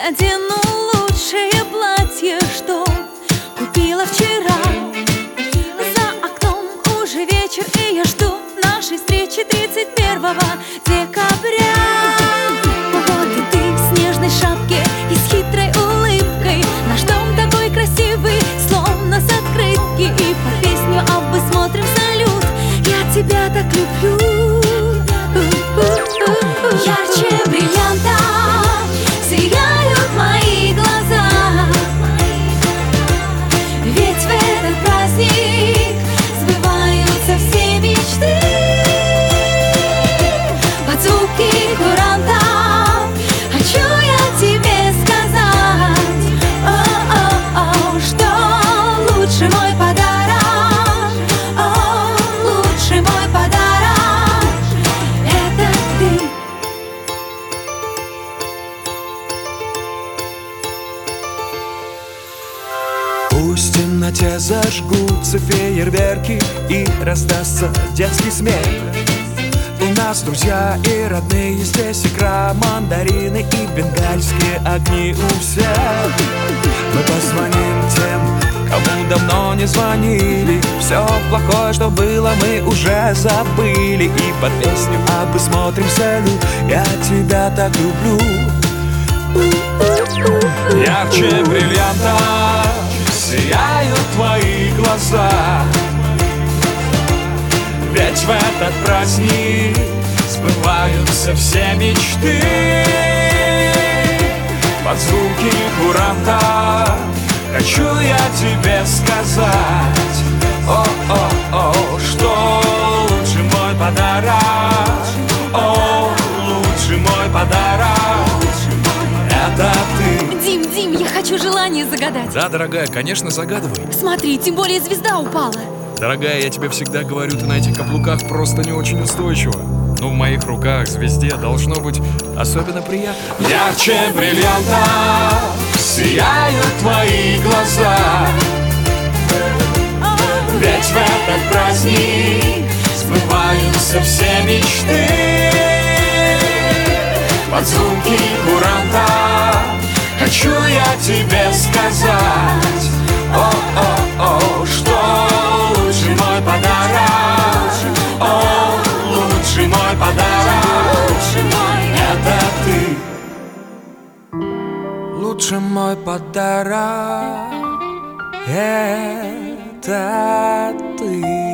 надену лучшее платье, что купила вчера. За окном уже вечер, и я жду нашей встречи 31 декабря. Вот и ты в снежной шапке и с хитрой улыбкой. Наш дом такой красивый, словно с открытки. И под песню «Абы смотрим салют» я тебя так люблю. Ярче бриллианта сияют мои глаза, ведь в этот праздник сбываются все мечты. Под звуки курантов хочу я тебе сказать: о-о-о, что лучше мой подарок, о, лучше мой подарок — это ты. Пусть в темноте зажгутся фейерверки и раздастся детский смех. У нас друзья и родные, здесь икра, мандарины и бенгальские огни у всех. Мы позвоним тем, кому давно не звонили. Все плохое, что было, мы уже забыли. И под песню «Абы смотрим салют» я тебя так люблю. Ярче бриллианта сияют твои глаза, ведь в этот праздник сбываются все мечты. Под звуки куранта хочу я тебе сказать: о-о-о, что лучше мой подарок, о, лучше мой подарок — это ты. Дим, я хочу желание загадать. Да, дорогая, конечно, загадывай. Смотри, тем более звезда упала. Дорогая, я тебе всегда говорю, ты на этих каблуках просто не очень устойчива. Но в моих руках звезде должно быть особенно приятно. Ярче бриллианта сияют твои глаза, ведь в этот праздник сбываются все мечты. Под звуки куранта хочу я тебе сказать: о-о-о, что лучше мой подарок, о, лучший мой подарок — это ты. Лучший мой подарок — это ты.